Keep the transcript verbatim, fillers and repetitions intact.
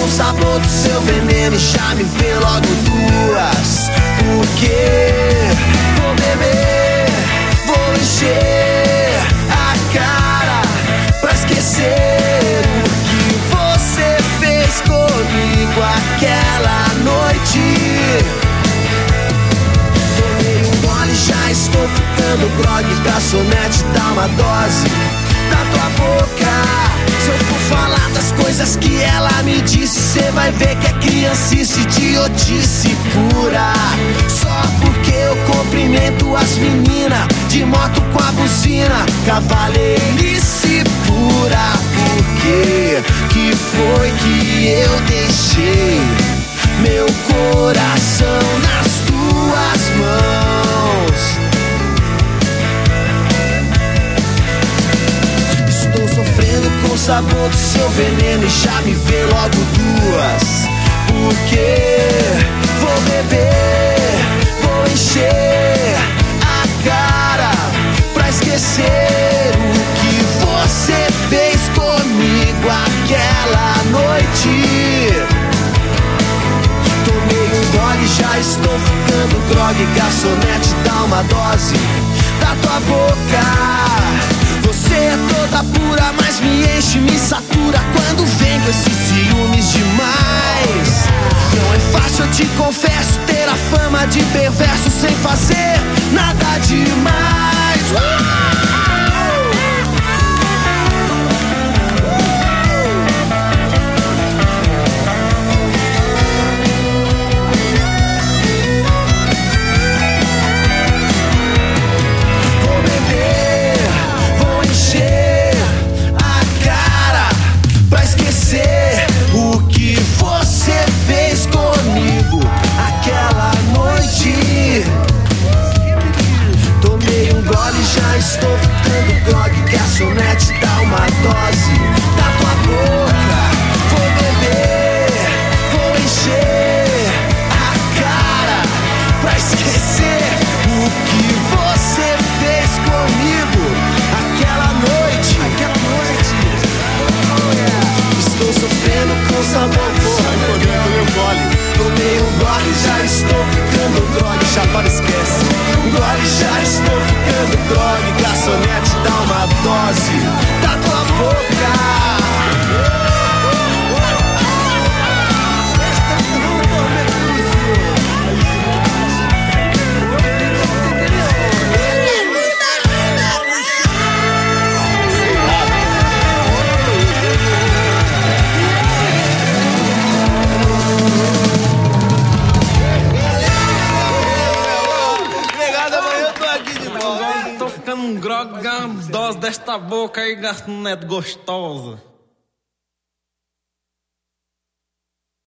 o sabor do seu veneno e já me vê logo duas. Porque vou beber, vou encher a cara pra esquecer o que você fez comigo aquela noite. Tomei um gole, já estou ficando grogue. Garçonete, dá uma dose da tua boca. Se eu for falar das coisas que ela me disse, cê vai ver que é criancice, idiotice pura. Só porque eu cumprimento as meninas de moto com a buzina, cavaleirice pura. Por que que foi que eu deixei meu coração nas tuas mãos? Estou sofrendo com o sabor do seu veneno e já me vê logo duas. Porque vou beber, vou encher a cara pra esquecer o que você fez comigo aquela noite. Tomei um gole, já estou ficando grogue. Garçonete, dá uma dose da tua boca. Você é toda pura, mas me enche, me satura quando vem com esses ciúmes demais. Não é fácil, eu te confesso, ter a fama de perverso sem fazer nada demais. uh! O que você fez comigo aquela noite. Tomei um gole, já estou ficando grogue. Garçonete, dá uma dose da tua boca. Vou beber, vou encher a cara pra esquecer o que você fez comigo aquela noite. Aquela noite. Estou sofrendo com sabor, porra, tomei um gole. Tomei um gole, já estou ficando drogue. Chapado, esquece. Um gole, já estou ficando drogue. Garçonete, dá uma dose da tua boca. Um grog, uma dose desta boca aí, garçonete gostosa.